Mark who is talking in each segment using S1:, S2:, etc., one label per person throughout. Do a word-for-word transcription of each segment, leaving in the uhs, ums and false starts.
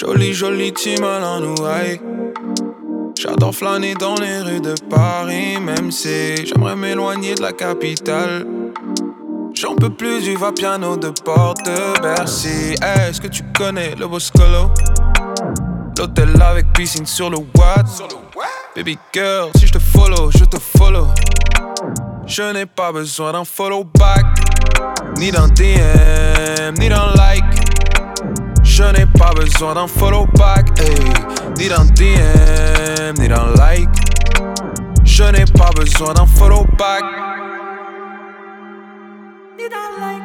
S1: Jolie, jolie team à la nouaille. J'adore flâner dans les rues de Paris, même si j'aimerais m'éloigner de la capitale. J'en peux plus du va-piano de Porte de Bercy. Hey, est-ce que tu connais le Boscolo? L'hôtel avec piscine sur le Watt. Baby girl, si je te follow, je te follow. Je n'ai pas besoin d'un follow back, ni d'un D M, ni d'un like. Je n'ai pas besoin d'un follow back, hey, ni d'un D M, ni d'un like. Je n'ai pas besoin d'un follow back, ni d'un like.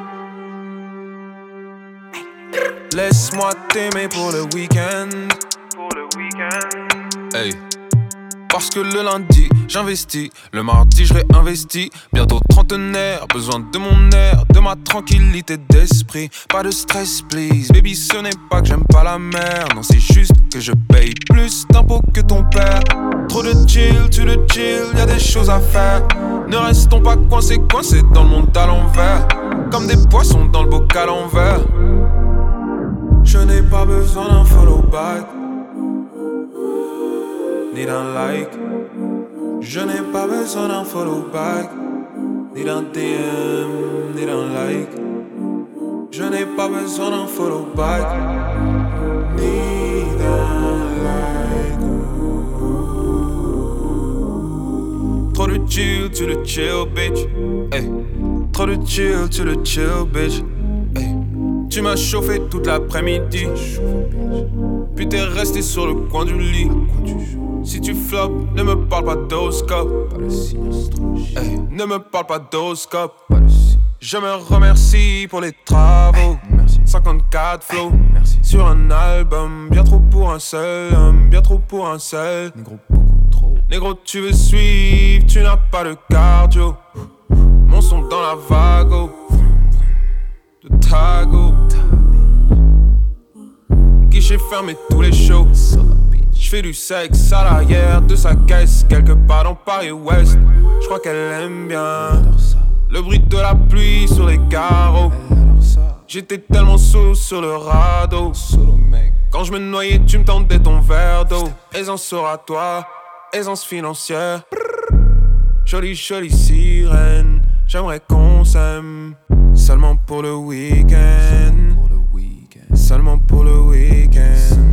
S1: Laisse-moi t'aimer pour le week-end. Pour le week-end. Hey. Parce que le lundi, j'investis. Le mardi, je réinvestis. Bientôt trentenaire, besoin de mon air, de ma tranquillité d'esprit. Pas de stress, please. Baby, ce n'est pas que j'aime pas la mer. Non, c'est juste que je paye plus d'impôts que ton père. Trop de chill, tu le chill, y'a des choses à faire. Ne restons pas coincés, coincés dans le monde à l'envers. Comme des poissons dans le bocal en verre. Je n'ai pas besoin d'un follow back, ni d'un like. Je n'ai pas besoin d'un follow back, ni d'un D M, ni d'un like. Je n'ai pas besoin d'un follow back, ni d'un like. Trop de chill, tu le chill, bitch. Hey. Trop de chill, tu le chill, bitch. Hey. Tu m'as chauffé toute l'après-midi, puis t'es resté sur le coin du lit. Si tu flops, ne me parle pas d'horoscope. Hey, ne me parle pas d'horoscope. Je me remercie pour les travaux. cinquante-quatre flows sur un album. Bien trop pour un seul homme, bien trop pour un seul. Négro, beaucoup trop. Négro, tu veux suivre, tu n'as pas de cardio. Mon son dans la vago de Tago. Guichet fermé tous les shows. J'fais du sexe à l'arrière de sa caisse, quelque part dans Paris-Ouest. J'crois qu'elle aime bien le bruit de la pluie sur les carreaux. J'étais tellement sous sur le radeau. Quand je me noyais, tu me tendais ton verre d'eau. Aisance oratoire, aisance financière. Jolie, jolie sirène, j'aimerais qu'on s'aime. Seulement pour le week-end. Seulement pour le week-end.